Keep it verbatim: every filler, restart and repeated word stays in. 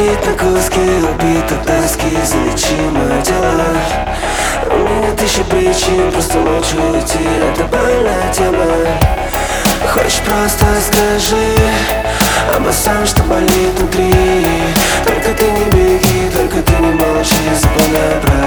разбит на куски, убит от тоски, залечи мое тело. У меня тысячи причин, просто ночью уйти, это больная тема. Хочешь, просто скажи обо всем, что болит внутри. Только ты не беги, только ты не молчи, запоминай правила.